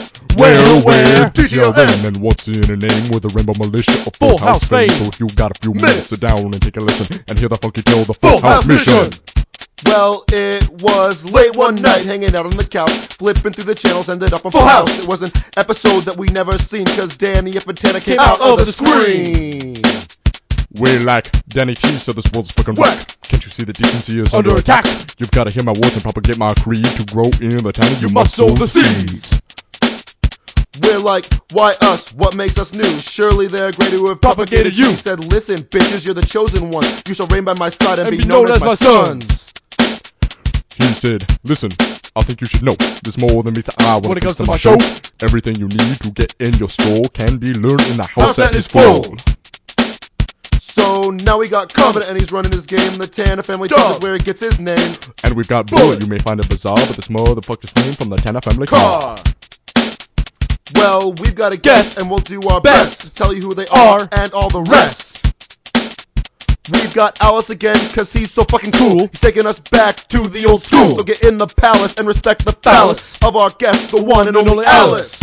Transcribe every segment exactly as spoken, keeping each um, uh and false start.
Where, where? D T R M. And what's in a name with the Rainbow Militia of Full, Full House fame? So if you got a few minutes, sit down and take a listen and hear the funky tale, the Full, Full House, House Mission. Mission. Well, it was late one night, hanging out on the couch, flipping through the channels, ended up on Full House. It was an episode that we never seen, cause Danny Infantana came, came out, out of the, the screen. We're like Danny T, so this world's fucking whack. Can't you see the decency is under, under attack? attack? You've gotta hear my words and propagate my creed. To grow in the town, you, you must sow the seeds. We're like, why us? What makes us new? Surely they're great who have propagated you. He said, listen, bitches, you're the chosen one. You shall reign by my side and, and be, be known, known as, as my sons. sons. He said, listen, I think you should know there's more than meets the eye when, when it comes, comes to my show. show. Everything you need to get in your store can be learned in the house, house that, that is full. So now he got Covenant and he's running his game. The Tanner family is where he gets his name. And we've got Bullet. You may find it bizarre, but this motherfucker's name from the Tanner family car. Well, we've got a guest, and we'll do our best, best to tell you who they are and all the rest. We've got Alice again, cause he's so fucking cool. He's taking us back to the old school. So get in the palace and respect the phallus of our guest, the one and only Alice.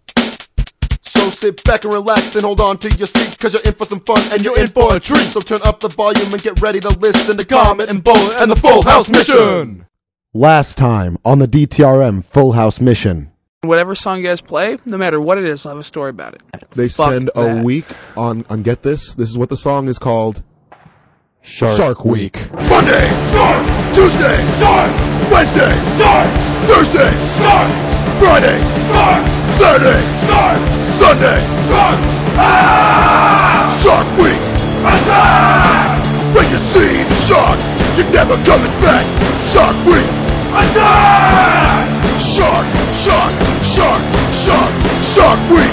So sit back and relax and hold on to your seat, cause you're in for some fun and you're in for a treat. So turn up the volume and get ready to listen to Comet and Bullet and the Full House Mission. Last time on the D T R M Full House Mission. Whatever song you guys play, no matter what it is, I'll have a story about it. They Fuck spend that. a week on, on get this, this is what the song is called. Shark, Shark Week. Monday, Sharks. Tuesday, Sharks. Wednesday, Sharks. Thursday, Sharks. Friday, Sharks. Saturday, Sharks. Sunday, Sharks. Ah! Shark Week. Attack! When you see the shark, you're never coming back. Shark Week. Attack! Shark, shark, shark, shark, Shark Week.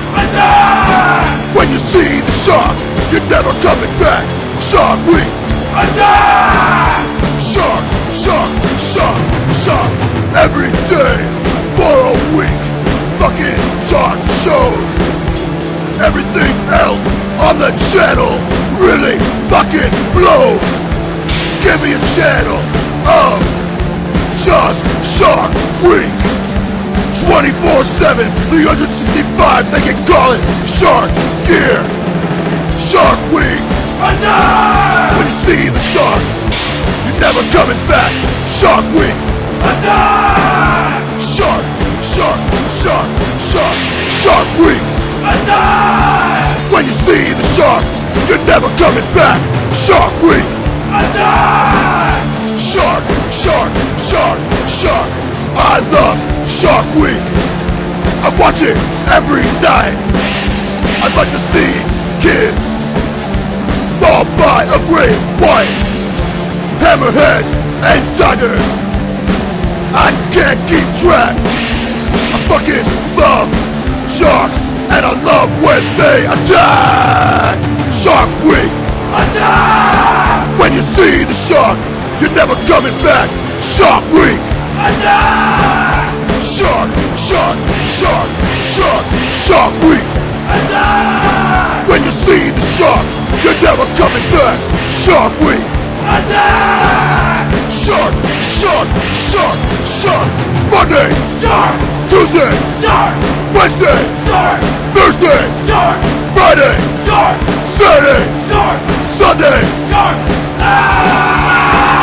Attack! When you see the shark, you're never coming back. Shark Week! Attack! Shark, shark, shark, shark. Every day for a week. Fucking shark shows. Everything else on the channel really fucking blows. Give me a channel of just Shark Week. twenty-four seven, three hundred sixty-five, they can call it Shark Gear. Shark Week. Attack! When you see the shark, you're never coming back. Shark Week. Attack! Shark, shark, shark, shark, Shark Week. Attack! When you see the shark, you're never coming back. Shark Week. Attack! Shark, shark, shark, shark. I love Shark Week. I watch it every night. I'd like to see kids all by a great white, hammerheads and tigers. I can't keep track. I fucking love sharks, and I love when they attack. Shark Week. Attack! When you see the shark, you're never coming back. Shark Week. Attack! Shark, shark, shark, shark, Shark Week. Attack! When you see the shark, you're never coming back. Shark Week. Attack! Shark, shark, shark, shark. Monday, shark. Tuesday, shark. Wednesday, shark. Thursday, shark. Friday, shark. Saturday, shark. Sunday, shark. Ah!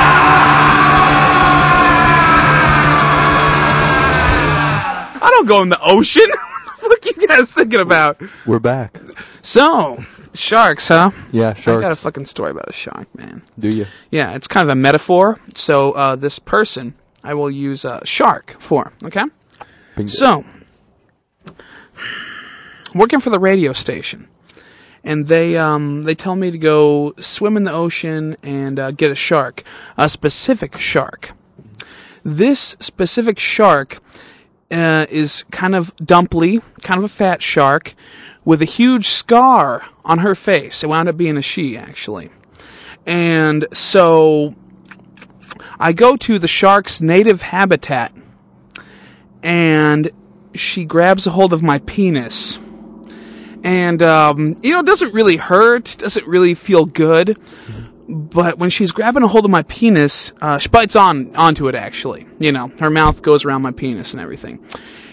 I don't go in the ocean. What are you guys thinking about? We're back. So, sharks, huh? Yeah, sharks. I got a fucking story about a shark, man. Do you? Yeah, it's kind of a metaphor. So, uh, this person, I will use a uh, shark for, okay? Bingo. So, working for the radio station, and they um, they tell me to go swim in the ocean and uh, get a shark, a specific shark. This specific shark uh, is kind of dumply, kind of a fat shark, with a huge scar on her face. It wound up being a she, actually. And so I go to the shark's native habitat, and she grabs a hold of my penis. And, um, you know, it doesn't really hurt, doesn't really feel good. But when she's grabbing a hold of my penis, uh, she bites on onto it, actually. You know, her mouth goes around my penis and everything.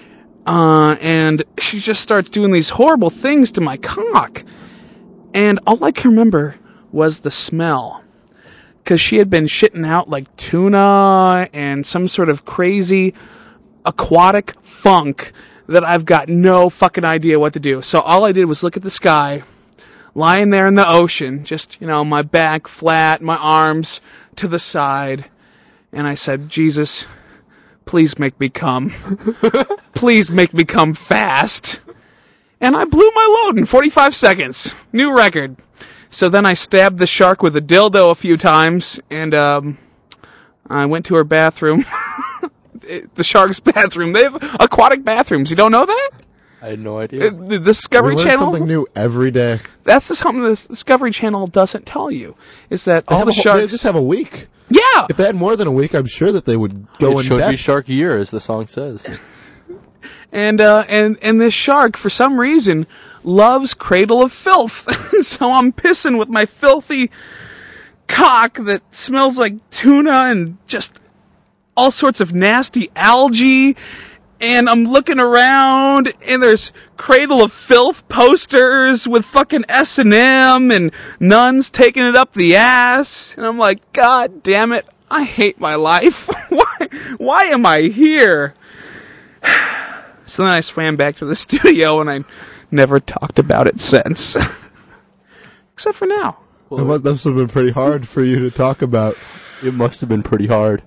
Uh, and she just starts doing these horrible things to my cock. And all I can remember was the smell. Because she had been shitting out like tuna and some sort of crazy aquatic funk that I've got no fucking idea what to do. So all I did was look at the sky, lying there in the ocean, just, you know, my back flat, my arms to the side. And I said, Jesus, please make me come. Please make me come fast. And I blew my load in forty-five seconds. New record. So then I stabbed the shark with a dildo a few times, and um, I went to her bathroom. The shark's bathroom. They have aquatic bathrooms. You don't know that? I had no idea. Uh, the Discovery We learn Channel. something new every day. That's just something the Discovery Channel doesn't tell you. Is that They all have the a whole- sharks? They just have a week. Yeah. If they had more than a week, I'm sure that they would go it in should depth. be Shark Year, as the song says. And uh, and and this shark, for some reason, loves Cradle of Filth. So I'm pissing with my filthy cock that smells like tuna and just all sorts of nasty algae. And I'm looking around, and there's Cradle of Filth posters with fucking S and M and nuns taking it up the ass. And I'm like, God damn it, I hate my life. Why, why am I here? So then I swam back to the studio, and I never talked about it since. Except for now. That must that must have been pretty hard for you to talk about. It must have been pretty hard.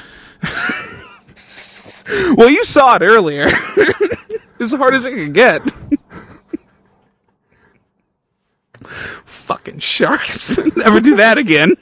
Well, you saw it earlier. As hard as it can get. Fucking sharks. Never do that again.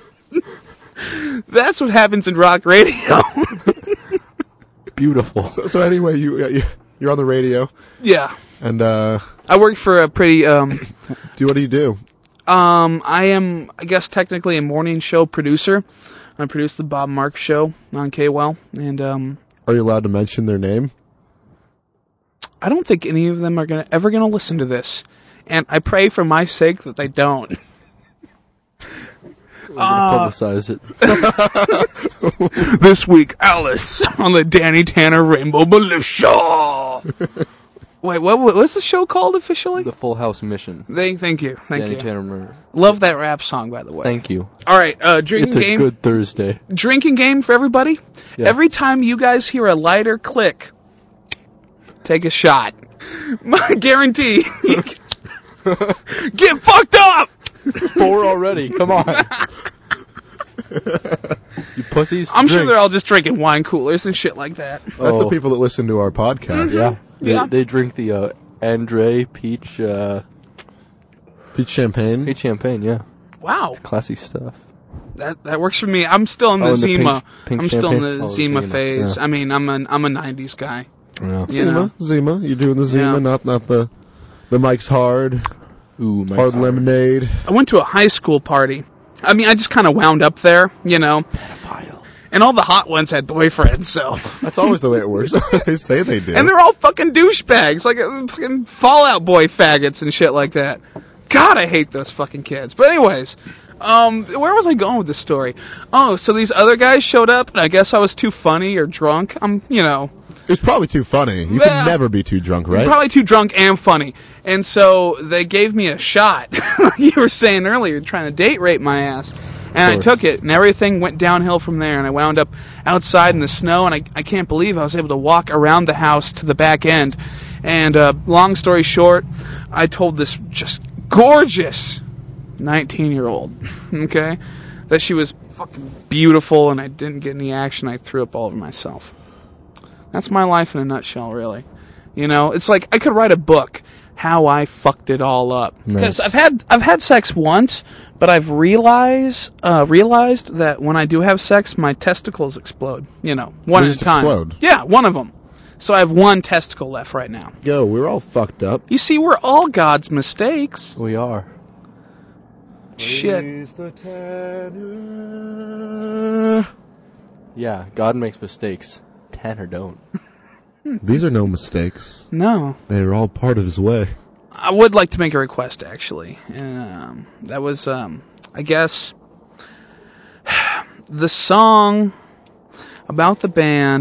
That's what happens in rock radio. Beautiful. So, so anyway, you, you you're on the radio, Yeah. and uh, I work for a pretty, um, do what do you do? um, I am, I guess, technically a morning show producer. I produce the Bob Marks show on K W E L, and, um, Are you allowed to mention their name? I don't think any of them are gonna ever gonna listen to this, and I pray for my sake that they don't. We're gonna publicize it. This week, Alice on the Danny Tanner Rainbow Militia. Wait, what? What's the show called officially? The Full House Mission. Thank, thank you, thank Danny you. Tanner Murder. Love that rap song, by the way. Thank you. All right, uh, drinking It's a game. good Thursday. Drinking game for everybody. Yeah. Every time you guys hear a lighter click, take a shot. My guarantee. Get fucked up. Four already. Come on. You pussies. I'm sure drink. they're all just drinking wine coolers and shit like that. That's Oh. the people that listen to our podcast. Yeah. They, Yeah. they drink the uh, Andre Peach uh, Peach champagne. Peach champagne. Yeah. Wow, Classy stuff. that that works for me. I'm still in the Oh, and the Zima. pink- pink I'm still in champagne? the Oh, Zima, Zima, phase. yeah. I mean, I'm an I'm a nineties guy. Yeah. You Zima, know. Zima. You're doing the Zima, Yeah. not not the the Mike's Hard, Ooh, my Hard Lemonade. I went to a high school party. I mean, I just kind of wound up there, you know. And all the hot ones had boyfriends, so. That's always the way it works. They say they do. And they're all fucking douchebags, like uh, fucking Fallout Boy faggots and shit like that. God, I hate those fucking kids. But anyways, um, where was I going with this story? Oh, so these other guys showed up, and I guess I was too funny or drunk. I'm, you know, It's probably too funny. You Yeah. can never be too drunk, right? probably too drunk and funny. And so they gave me a shot. You were saying earlier, trying to date rape my ass. And I course. took it, and everything went downhill from there. And I wound up outside in the snow, and I, I can't believe I was able to walk around the house to the back end. And uh, long story short, I told this just gorgeous nineteen-year-old, okay, that she was fucking beautiful, and I didn't get any action. I threw up all over myself. That's my life in a nutshell, really. You know, it's like I could write a book, how I fucked it all up. Because Nice. I've had I've had sex once, but I've realized uh, realized that when I do have sex, my testicles explode. You know, one They at a just time. explode? Yeah, one of them. So I have one testicle left right now. Yo, we're all fucked up. You see, we're all God's mistakes. We are. Shit. the tenor. Yeah, God makes mistakes. Tanner don't. These are no mistakes. No. They're all part of his way. I would like to make a request, actually. Um, that was, um, I guess, the song about the band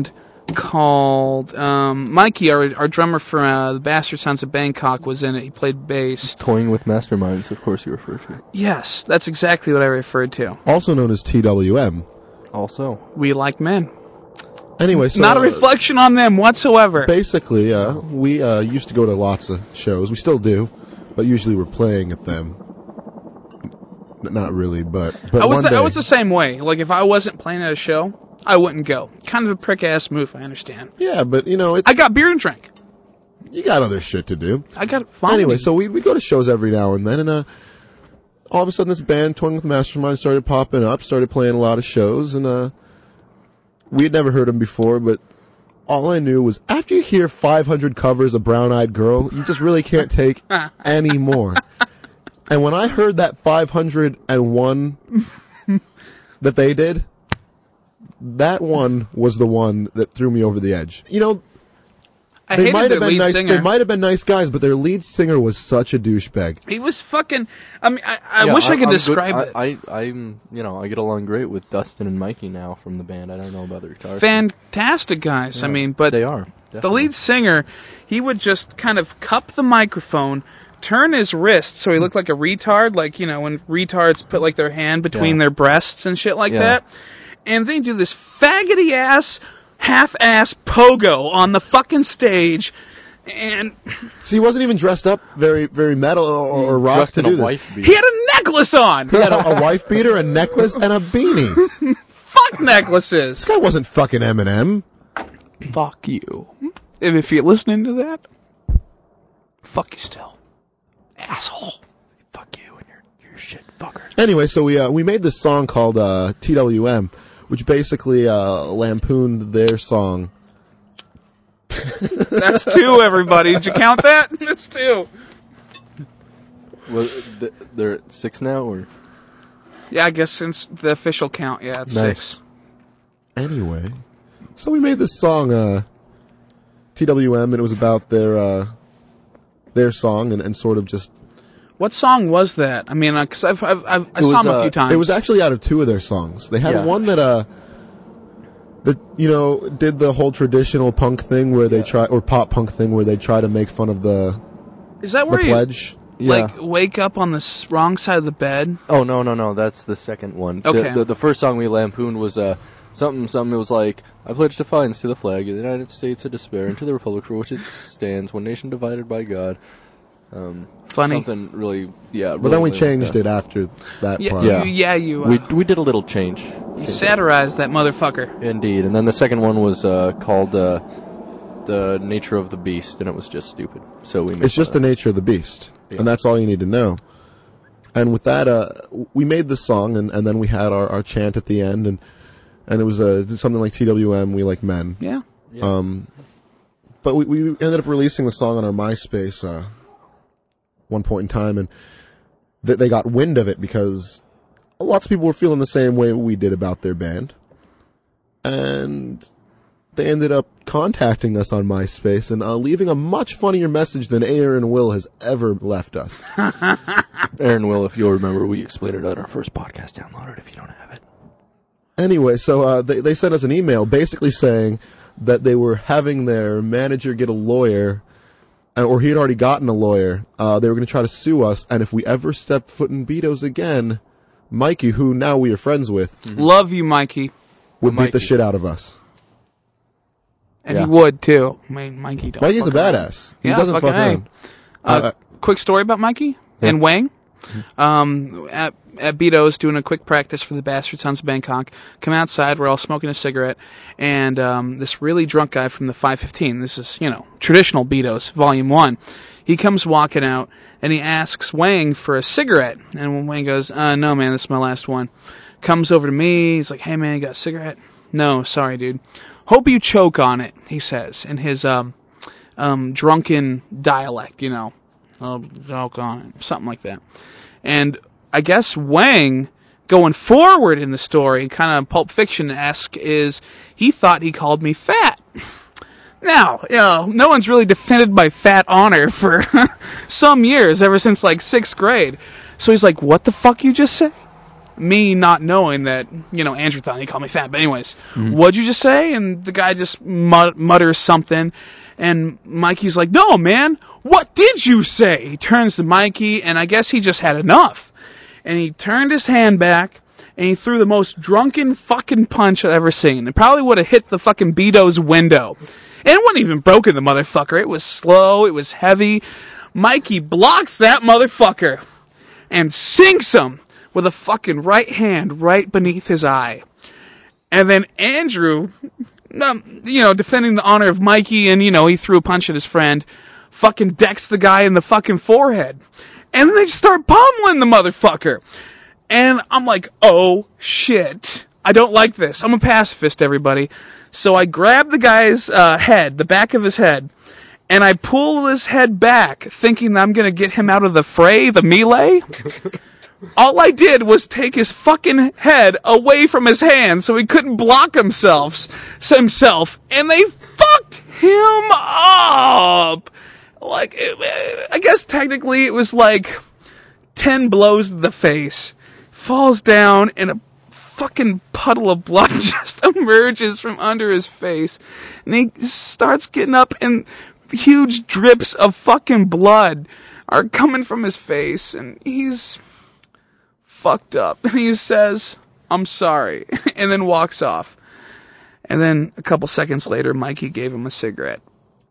called um, Mikey, our our drummer for uh, the Bastard Sons of Bangkok, was in it. He played bass. Toying with Masterminds, of course you refer to. Yes, that's exactly what I referred to. Also known as T W M. Also. We like men. Anyway, so... Not a reflection on them whatsoever. Basically, uh, we uh, used to go to lots of shows. We still do, but usually we're playing at them. N- not really, but, but I was one the, day... I was the same way. Like, if I wasn't playing at a show, I wouldn't go. Kind of a prick-ass move, I understand. Yeah, but, you know, it's... I got beer and drink. You got other shit to do. I got fun. Anyway, so we we go to shows every now and then, and uh, all of a sudden this band, Toying with Mastermind, started popping up, started playing a lot of shows, and uh, we had never heard them before, but all I knew was after you hear five hundred covers of Brown Eyed Girl, you just really can't take any more. And when I heard that five hundred one that they did, that one was the one that threw me over the edge. You know, I they hated might their have been lead nice. singer. They might have been nice guys, but their lead singer was such a douchebag. He was fucking... I mean, I, I Yeah, wish I, could I'm describe good. it. I, I, I'm, you know, I get along great with Dustin and Mikey now from the band. I don't know about the guitars. Fantastic guys. I mean, but They are. the definitely. lead singer, he would just kind of cup the microphone, turn his wrist so he looked like a retard, like, you know, when retards put, like, their hand between Yeah. their breasts and shit like Yeah. that. And then do this faggoty-ass, half-ass pogo on the fucking stage. And See, he wasn't even dressed up very, very metal or, or rock Dressed to in a do this. wife beater. he had a necklace on! He had a, a wife beater, a necklace, and a beanie. Fuck necklaces! This guy wasn't fucking Eminem. Fuck you. And if you're listening to that, fuck you still. Asshole. Fuck you and your, your shit fucker. Anyway, so we uh, we made this song called uh, T W M, which basically uh, lampooned their song. That's two, everybody. Did you count that? That's two. Well, th- they're at six now, or? Yeah, I guess since the official count, yeah, it's Nice. six. Anyway, so we made this song uh, T W M, and it was about their uh, their song and, and sort of just. What song was that? I mean, because I've, I've, I've, I It saw was, them a uh, few times. It was actually out of two of their songs. They had Yeah. one that uh that you know did the whole traditional punk thing where they try or pop punk thing where they try to make fun of the Is that the where you pledge. like Yeah. wake up on the s- wrong side of the bed? Oh, no, no, no. That's the second one. The- Okay. The, the first song we lampooned was uh, something, something. It was like, I pledge defiance to the flag of the United States of despair and to the republic for which it stands, one nation divided by God. Um, Funny. Something really, yeah. But then we changed it after that Yeah, part. Yeah. you, yeah, you, uh, We we did a little change. you satirized that motherfucker. Indeed. And then the second one was uh, called uh, The Nature of the Beast, and it was just stupid. So we made It's just the fun of nature of the beast, Yeah. and that's all you need to know. And with that, uh, we made this song, and, and then we had our, our chant at the end, and and it was uh, something like T W M, We Like Men. Yeah. Um, but we, we ended up releasing the song on our MySpace uh, one point in time, and th- they got wind of it because lots of people were feeling the same way we did about their band. And they ended up contacting us on MySpace and uh, leaving a much funnier message than Aaron Will has ever left us. it. Aaron Will, if you'll remember, we explained it on our first podcast. Download it if you don't have it. Anyway, so uh, they, they sent us an email basically saying that they were having their manager get a lawyer, uh, or he had already gotten a lawyer. Uh, they were going to try to sue us, and if we ever step foot in Betos again, Mikey, who now we are friends with, Love you, Mikey. would beat the Mikey. shit out of us. And Yeah. he would, too. I mean, Mikey don't Mikey's a fuck around. badass. He Yeah, doesn't fucking fuck A. around. Uh, Uh, quick story about Mikey and Wang. Um, at, at Beato's doing a quick practice for the Bastard Sons of Bangkok. Come outside, we're all smoking a cigarette, and um, this really drunk guy from the five fifteen, this is, you know, traditional Beato's, volume one, he comes walking out, and he asks Wang for a cigarette, and when Wang goes, uh, no man, this is my last one, comes over to me, he's like, hey man, you got a cigarette? No, sorry dude. Hope you choke on it, he says, in his um, um, drunken dialect, you know. I'll choke on it, something like that. And I guess Wang, going forward in the story, kind of Pulp Fiction-esque, is he thought he called me fat. Now, you know, no one's really defended my fat honor for some years, ever since like sixth grade. So he's like, what the fuck you just say? me not knowing that, you know, Andrew thought he called me fat. But anyways, what'd you just say? And the guy just mut- mutters something. And Mikey's like, no, man, what did you say? He turns to Mikey, and I guess he just had enough. And he turned his hand back, and he threw the most drunken fucking punch I've ever seen. It probably would have hit the fucking Beato's window. And it wasn't even broken, the motherfucker. It was slow, it was heavy. Mikey blocks that motherfucker and sinks him with a fucking right hand right beneath his eye. And then Andrew, um, you know, defending the honor of Mikey, and, you know, he threw a punch at his friend, fucking decks the guy in the fucking forehead. And then they just start pummeling the motherfucker. And I'm like, oh, shit. I don't like this. I'm a pacifist, everybody. So I grab the guy's uh, head, the back of his head, and I pull his head back, thinking that I'm going to get him out of the fray, the melee. All I did was take his fucking head away from his hand so he couldn't block himself, himself, and they fucked him up. Like, I guess technically it was like ten blows to the face. Falls down, and a fucking puddle of blood just emerges from under his face. And he starts getting up, and huge drips of fucking blood are coming from his face. And he's fucked up. And he says, I'm sorry. And then walks off. And then a couple seconds later, Mikey gave him a cigarette.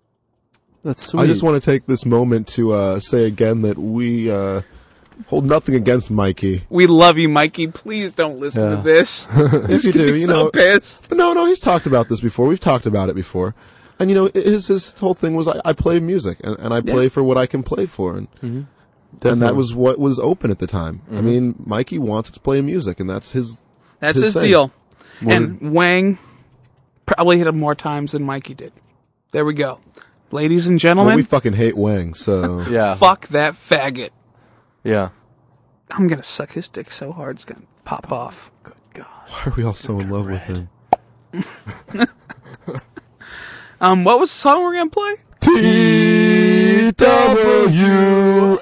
That's sweet. I just want to take this moment to uh, say again that we uh, hold nothing against Mikey. We love you, Mikey. Please don't listen Yeah. to this. If you do, you so know. pissed. No, no, he's talked about this before. We've talked about it before. And, you know, his his whole thing was I, I play music, and, and I play Yeah. for what I can play for. And, Mm-hmm. and that was what was open at the time. I mean, Mikey wants to play music, and that's his That's his his thing. deal. What And Wang probably hit him more times than Mikey did. There we go. Ladies and Well, gentlemen, we fucking hate Wang, so... Yeah. fuck that faggot. Yeah. I'm gonna suck his dick so hard it's gonna pop off. Good God. Why are we all so in love with him? Um, what was the song we're gonna play? T W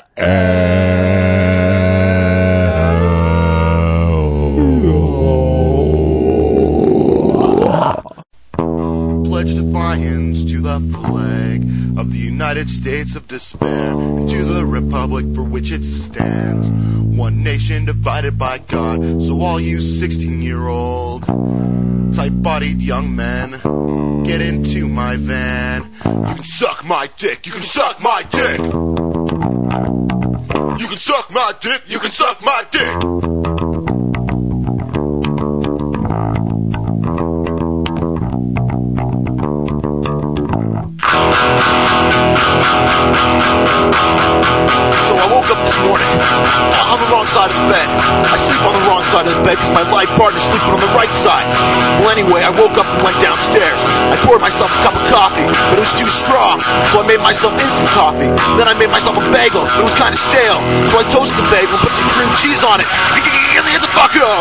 Pledge defiance to the flag of the United States of Despair, and to the republic for which it stands, one nation divided by God. So all you sixteen-year-old tight-bodied young men, get into my van. You can suck my dick, you can suck my dick. You can suck my dick, you can suck my dick. So I woke up this morning on the wrong side of the bed. I sleep on the wrong side of the bed because my life partner's sleeping on the right side. Well, anyway, I woke up and went downstairs. I poured myself a cup of coffee, but it was too strong, so I made myself instant coffee. Then I made myself a bagel, but it was kind of stale, so I toasted the bagel and put some cream cheese on it. Get the fuck up!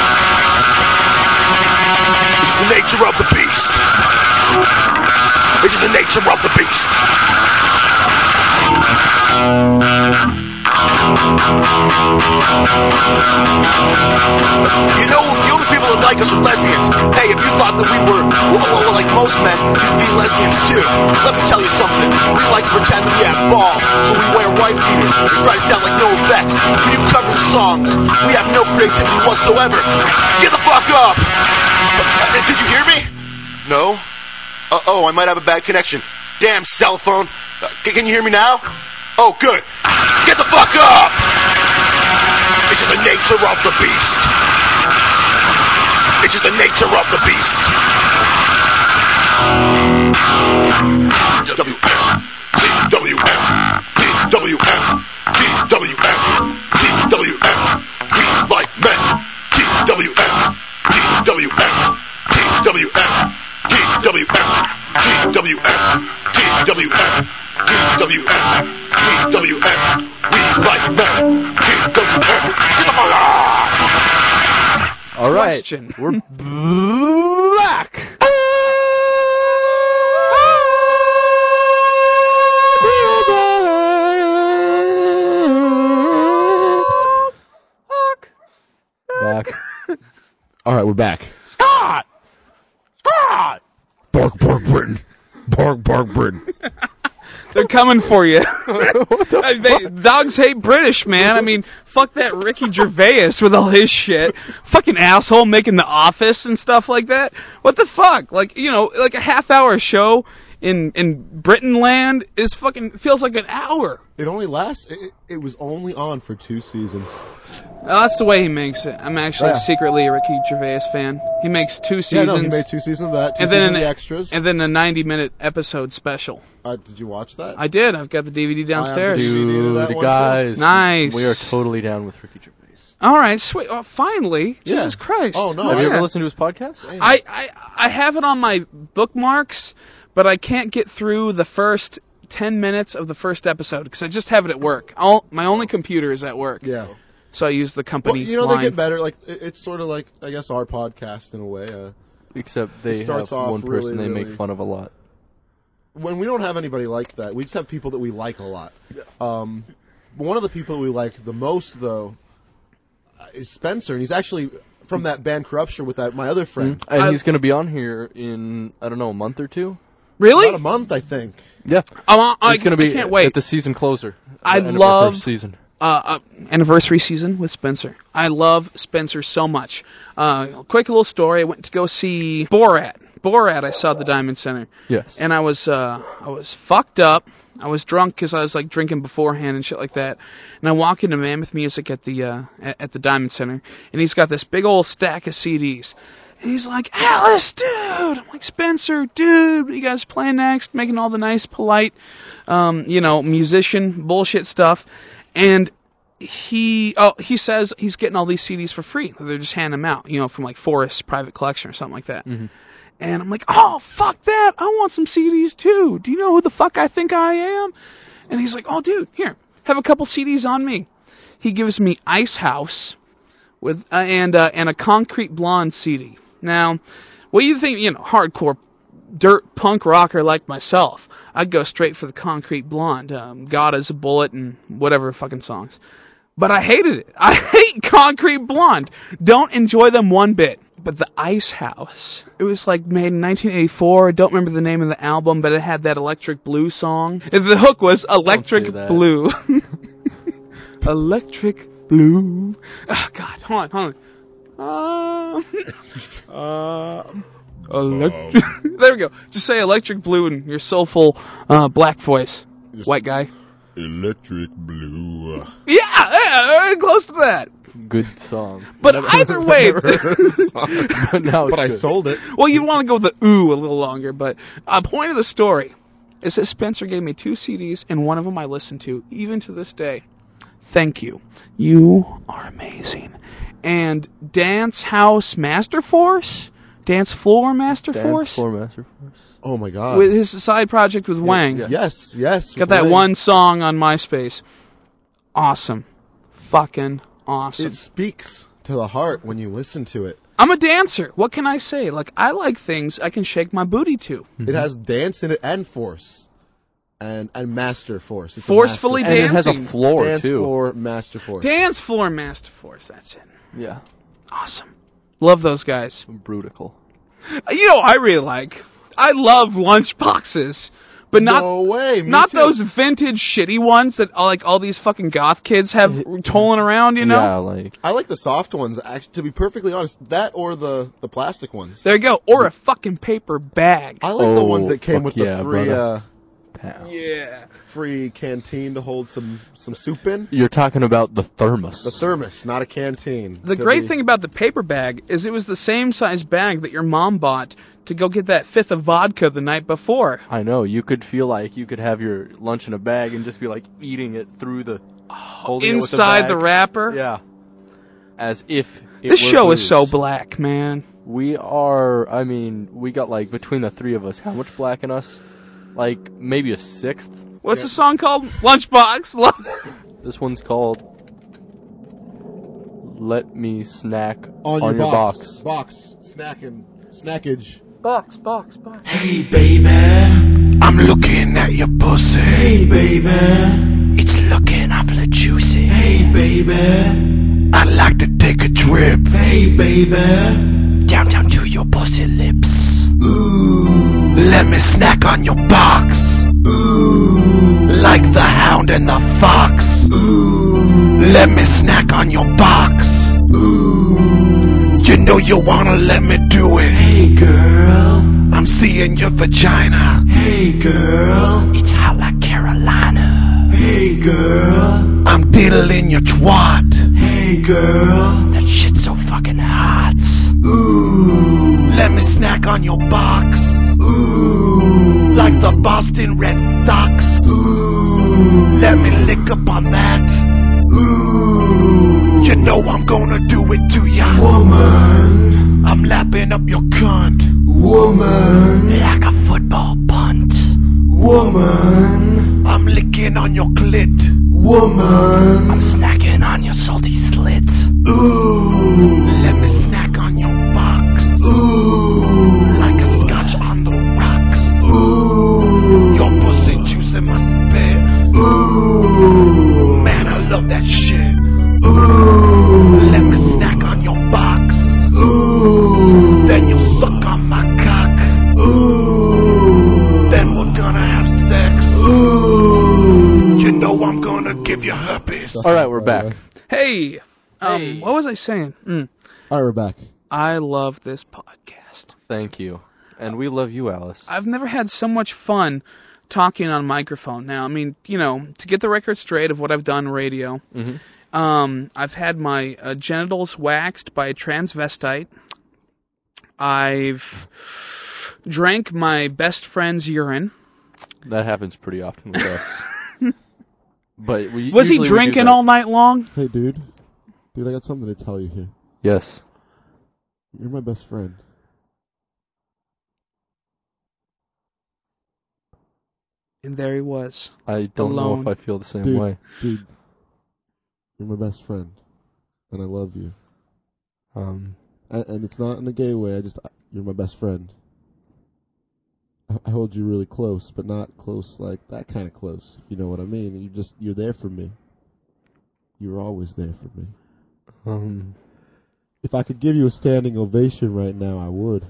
It's the nature of the beast. It's the nature of the beast. You know, the only people that like us are lesbians. Hey, if you thought that we were, well, well, like most men, you'd be lesbians too. Let me tell you something. We like to pretend that we have balls, so we wear wife beaters and try to sound like no effects. We do cover songs. We have no creativity whatsoever. Get the fuck up! Uh, uh, did you hear me? No? Uh, oh, I might have a bad connection. Damn cell phone. Uh, can, can you hear me now? Oh, good. Get the fuck up! It's just the nature of the beast. It's just the nature of the beast. T W M. T W M. T W M. T W M. T W M. We like men. T W M. T W M. T W M. T W M. T W M. T W M. T W M. T W M. We like men. T W M. Get the fuck up! All right. Question. We're back. All right, we're back. Scott! Scott! Bark, bark, Britain. Bark, bark, Britain. They're coming for you. they, dogs hate British, man. I mean, fuck that Ricky Gervais with all his shit. Fucking asshole making The Office and stuff like that. What the fuck? Like, you know, like a half hour show in in Britain land is fucking feels like an hour. It only lasts. It, it was only on for two seasons. Oh, that's the way he makes it. I'm actually Yeah. secretly a Ricky Gervais fan. He makes two Yeah, seasons. no, he made two seasons of that. Two and seasons then of an the extras. and then a ninety minute episode special. Uh, did you watch that? I did. I've got the D V D downstairs. D V D to that Dude, one, guys. Nice. We are totally down with Ricky Gervais. All right, sweet. Oh, finally, Yeah. Jesus Christ. Oh, no. Have you yeah. ever listened to his podcast? I, I I have it on my bookmarks, but I can't get through the first ten minutes of the first episode because I just have it at work. All, my only computer is at work. Yeah. So I use the Well, company you know, line. they get better. Like it, it's sort of like, I guess, our podcast in a way. Uh, Except they It starts have off one person really, they really- make fun of a lot. when we don't have anybody like that, we just have people that we like a lot. Um, one of the people we like the most, though, uh, is Spencer, and he's actually from that band Corruption with that my other friend. And I- he's going to be on here in, I don't know, a month or two? Really? About a month, I think. Yeah. I'm on, I, It's going to be I can't wait. at the season closer. I the end of love- our first season. uh, uh, anniversary season with Spencer. I love Spencer so much. Uh, quick little story. I went to go see Borat. Borat. I saw at the Diamond Center. Yes. And I was uh, I was fucked up. I was drunk because I was like drinking beforehand and shit like that. And I walk into Mammoth Music at the uh, at, at the Diamond Center, and he's got this big old stack of C Ds. And he's like, Alice, dude. I'm like, Spencer, dude. What are you guys playing next? Making all the nice, polite, um, you know, musician bullshit stuff. And he, oh, he says he's getting all these C Ds for free. They're just handing them out, you know, from like Forrest's private collection or something like that. Mm-hmm. And I'm like, oh, fuck that. I want some C Ds too. Do you know who the fuck I think I am? And he's like, oh, dude, here, have a couple C Ds on me. He gives me Ice House with uh, and uh, and a Concrete Blonde C D. Now, what do you think? You know, hardcore dirt punk rocker like myself, I'd go straight for the Concrete Blonde, um, God is a Bullet, and whatever fucking songs. But I hated it. I hate Concrete Blonde. Don't enjoy them one bit. But the Ice House, it was like made in nineteen eighty-four. I don't remember the name of the album, but it had that Electric Blue song. The hook was Electric that. Blue. Electric Blue. Oh, God, hold on, hold on. Uh, uh, electric. There we go. Just say Electric Blue in your soulful uh, black voice, white guy. Electric Blue. Yeah, yeah, close to that. Good song. But either way, But now it's But I good. sold it. well, you want to go with the ooh a little longer. But a point of the story is that Spencer gave me two C Ds, and one of them I listen to even to this day. Thank you. You are amazing. And Dance House Master Force, Dance Floor Master Dance Force, Floor Master Force. Oh my god. with his side project with Wang. yeah. yes, yes. Got that one song on MySpace. Awesome. Fucking awesome. It speaks to the heart when you listen to it. I'm a dancer. What can I say? Like, I like things I can shake my booty to. It has dance in it and force. And and master force. It's a Forcefully master- And it has a Dancing. floor, dance too. floor master force. Dance Floor Master Force. That's it. Yeah. Awesome. Love those guys. Brutical. You know, what I really like. I love lunch boxes, but not No way. me not too. those vintage shitty ones that uh, like all these fucking goth kids have tolling around. You know. Yeah, like, I like the soft ones. Actually, to be perfectly honest, that or the the plastic ones. There you go. Or a fucking paper bag. I like the Oh, ones that came fuck with yeah, the free brother. uh, pow. Yeah. free canteen to hold some some soup in. You're talking about the thermos. The thermos, not a canteen. The To great be- thing about the paper bag is it was the same size bag that your mom bought to go get that fifth of vodka the night before. I know. You could feel like you could have your lunch in a bag and just be like eating it through the holding it with Inside the, the bag. wrapper. Yeah. As if it This were show is booze. so black, man. We are. I mean, we got like between the three of us, how much black in us? Like maybe a sixth. What's the song called? Lunchbox. Love it. This one's called "Let Me Snack on, on, your, box. box." box, snacking, snackage. Box, box, box. Hey baby, I'm looking at your pussy. Hey baby, it's looking awfully juicy. Hey baby, I'd like to take a trip. Hey Hey baby, downtown to your pussy lips. Ooh, let me snack on your box. Ooh, like the hound and the fox. Ooh, let me snack on your box. Ooh, you know you wanna let me do it. Hey girl, I'm seeing your vagina. Hey girl, it's hot like Carolina. Hey girl, I'm diddling your twat. Hey girl, that shit's so fucking hot. Ooh, let me snack on your box. Ooh, like the Boston Red Sox. Ooh, let me lick up on that. Ooh, you know I'm gonna do it to ya. Woman, I'm lapping up your cunt. Woman, like a football punt. Woman, I'm licking on your clit. Woman, I'm snacking on your salty slit. Ooh, let me snack on your box. Ooh, like a scotch on the rocks. Ooh, your pussy juice in my spit. Ooh, man, I love that shit. Ooh, let me snack on your box. Ooh, then you'll suck on my cock. Ooh, then we're gonna have sex. Ooh, you know I'm gonna give you herpes. All right, we're back. Hey, um, Hey. what was I saying? Mm. All right, we're back. I love this podcast. Thank you. And we love you, Alice. I've never had so much fun talking on microphone. Now, I mean, you know, to get the record straight of what I've done radio, Mm-hmm. um, I've had my uh, genitals waxed by a transvestite. I've drank my best friend's urine. That happens pretty often with us. But we Was he usually we do drinking that. all night long? Hey, dude. Dude, I got something to tell you here. Yes. You're my best friend. And there he was. I don't Alone. know if I feel the same Dude, way. dude. You're my best friend. And I love you. Um, And, and it's not in a gay way. I just, you're my best friend. I, I hold you really close, but not close like that kind of close, if you know what I mean. You just, you're there for me. You're always there for me. um, If I could give you a standing ovation right now, I would.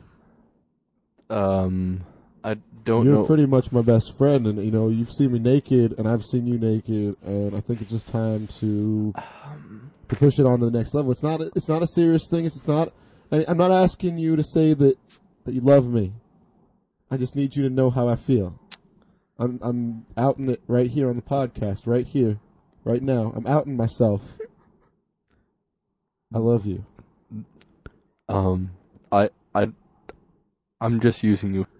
um, I don't You're know. pretty much my best friend, and you know you've seen me naked, and I've seen you naked, and I think it's just time to to push it on to the next level. It's not a, it's not a serious thing. It's, it's not. I, I'm not asking you to say that that you love me. I just need you to know how I feel. I'm I'm outing it right here on the podcast, right here, right now. I'm outing myself. I love you. Um, I, I, I'm just using you.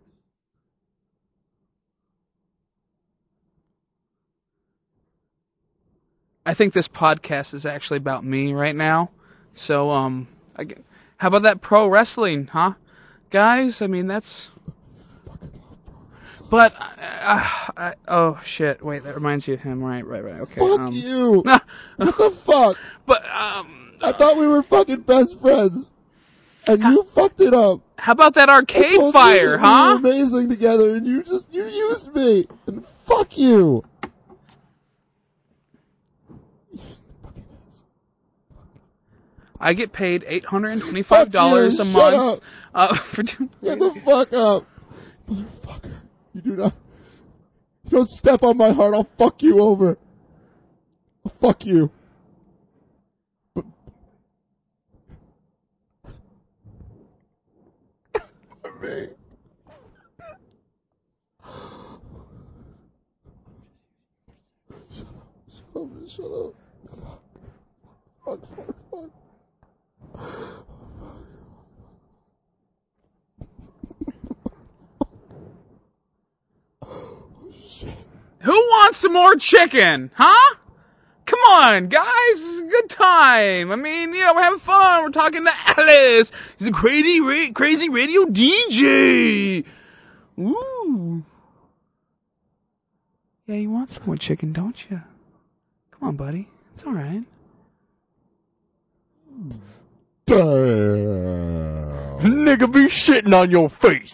I think this podcast is actually about me right now. So, um, I g how about that pro wrestling, huh? Guys, I mean, that's... But, uh, I, oh, shit, wait, that reminds you of him, right, right, right, okay. Fuck um, you! What the fuck? But, um, I thought we were fucking best friends, and you fucked it up. how about that I arcade told you fire, that huh? We were amazing together, and you just you used me. And fuck you. I get paid eight hundred twenty-five dollars Fuck a you, shut month up. uh, for doing... Get the fuck up, motherfucker. You do not. You don't step on my heart. I'll fuck you over. I'll fuck you. But me. Shut up, shut up. Fuck, fuck, fuck. Who wants some more chicken, huh? Come on, guys, this is a good time. I mean, you know, we're having fun. We're talking to Alice. He's a crazy, ra- crazy radio D J. Ooh. Yeah, you want some more chicken, don't you? Come on, buddy. It's all right. Damn. Nigga be shitting on your face.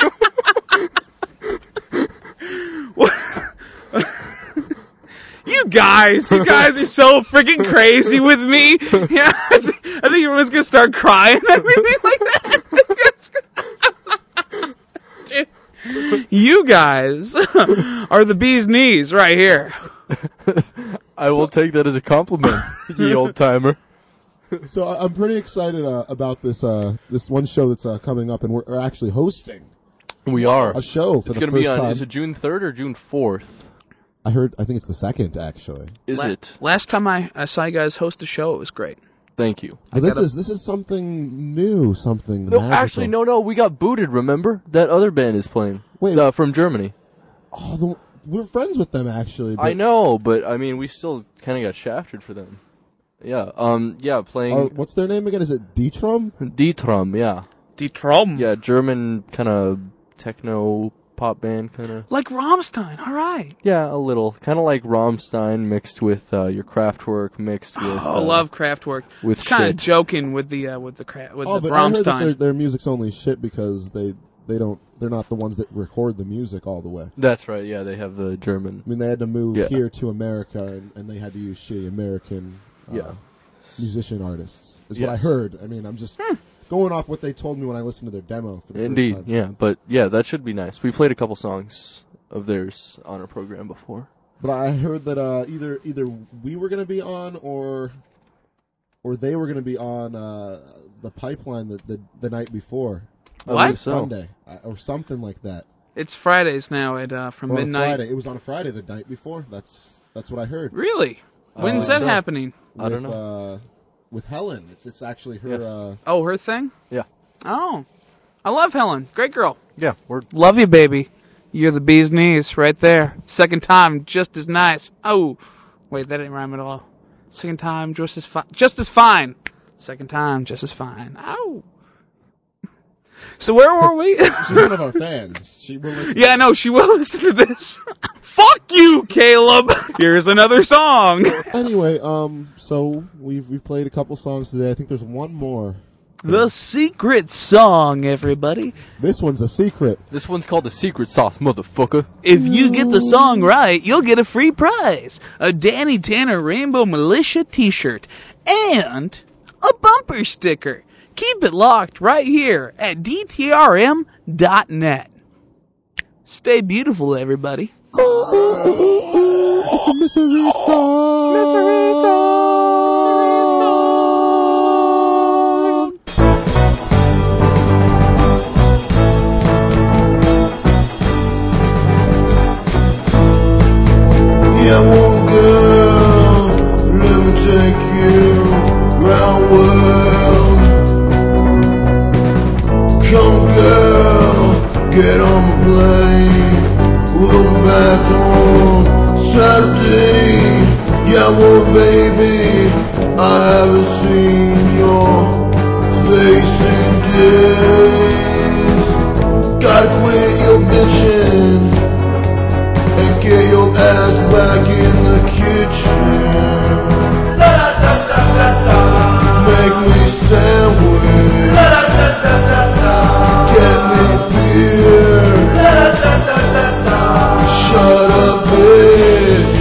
You guys, you guys are so freaking crazy with me. Yeah, I, th- I think everyone's gonna start crying and everything like that. Dude, you guys are the bee's knees right here. I will take that as a compliment, ye old timer. So I- I'm pretty excited uh, about this uh, this one show that's uh, coming up, and we're, we're actually hosting We are. a show for It's the going to first be on, time. is it June third or June fourth? I heard. I think it's the second, actually. Is La- it? Last time I, I saw you guys host a show, it was great. Thank you. But this gotta- is this is something new, something No, magical. actually, no, no. We got booted, remember? That other band is playing. Wait. Uh, from Germany. Oh, the, we're friends with them, actually. But I know, but, I mean, we still kind of got shafted for them. Yeah, um, yeah, Uh, playing what's their name again? Is it D-Trum? D-Trum, yeah. Die Traum. Yeah, German kind of techno pop band, kind of. Like Rammstein, all right. Yeah, a little. Kind of like Rammstein mixed with uh, your Kraftwerk, mixed with. Oh, I uh, love Kraftwerk. with It's kind of shit. joking with the uh, with the cra- with Oh, the but I heard that their, Rammstein. their music's only shit because they they don't they're not the ones that record the music all the way. That's right, yeah, they have the German. I mean, they had to move Yeah. here to America, and, and they had to use shitty American uh, Yeah. musician artists. Is what I Yes. heard. I mean, I'm just going off what they told me when I listened to their demo for the Indeed, first time. yeah, but yeah, that should be nice. We played a couple songs of theirs on our program before. But I heard that uh, either either we were going to be on or or they were going to be on uh, the Pipeline the, the the night before. I What? believe so. Sunday uh, or something like that. It's Fridays now at uh, from Or a midnight. Friday. It was on a Friday the night before. That's that's what I heard. Really? When's Uh, that no. happening? I don't With, know. Uh, with Helen, it's it's actually her. Yes. Uh, Oh, her thing? Yeah, Oh, I love Helen. Great girl. yeah, we're Love you, baby. You're the bee's knees right there. Second time, just as nice. Oh, wait, that didn't rhyme at all. Second time, just as fine. Just as fine. Second time, just as fine. Ow. So where were we? she's one of our fans. She will listen. Yeah, no, she will listen to this. Fuck you, Caleb. Here's another song. Anyway, um, so we've we've played a couple songs today. I think there's one more. The secret song, everybody. This one's a secret. This one's called the Secret Sauce, motherfucker. If you get the song right, you'll get a free prize. A Danny Tanner Rainbow Militia t-shirt. And a bumper sticker. Keep it locked right here at D T R M dot net. Stay beautiful, everybody. It's a misery song. Misery song. Yeah, one girl, let me take you round world. Come girl, get on the plane. We'll be back on Saturday. Yeah, well baby, I haven't seen your face in days. Gotta quit your bitching and get your ass back in the kitchen. Make me sandwich. Get me beer. Shut up, bitch.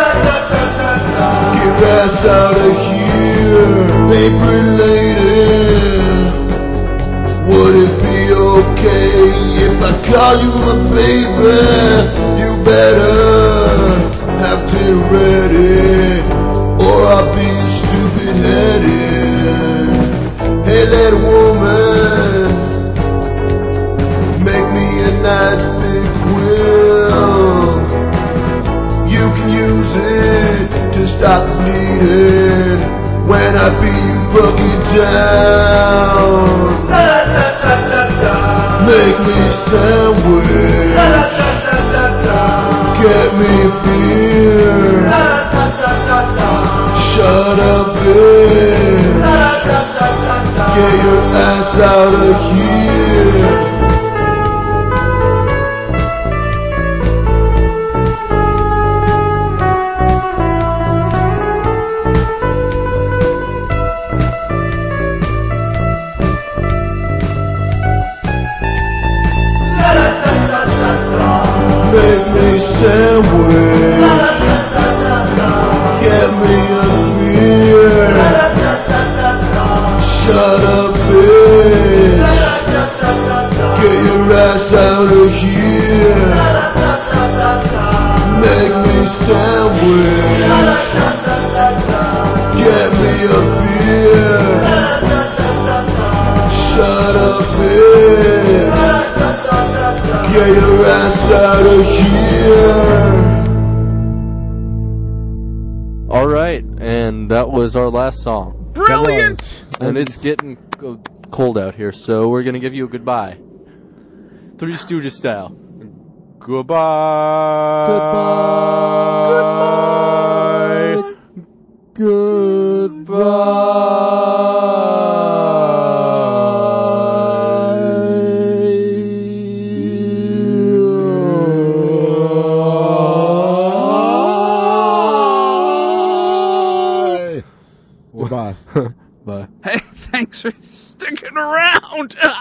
Get your ass out of here. Hey, pretty lady, would it be okay if I call you my baby? You better have to ready, or I'll be stupid headed. Hey, little woman, make me a nice big quill. You can use it to stop the bleeding when I beat you fucking down. Make me sandwich. Get me beer. Shut up, bitch. Get your ass out of here. Make me sandwich. out of here. All right, and that was our last song. Brilliant! And it's getting uh, cold out here, so we're going to give you a goodbye. Three Stooges style. Goodbye. Goodbye. Goodbye. Goodbye. Bye. Hey, thanks for sticking around.